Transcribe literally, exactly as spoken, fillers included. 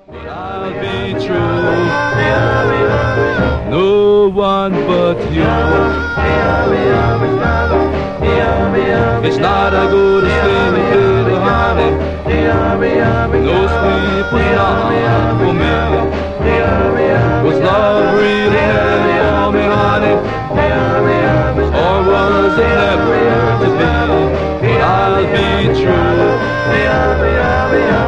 But I'll be true. No one but you. It's not a good sleeping little honey. No sleep was not for me. Was love really heavy on me, honey? Or was it never to be? But I'll be true.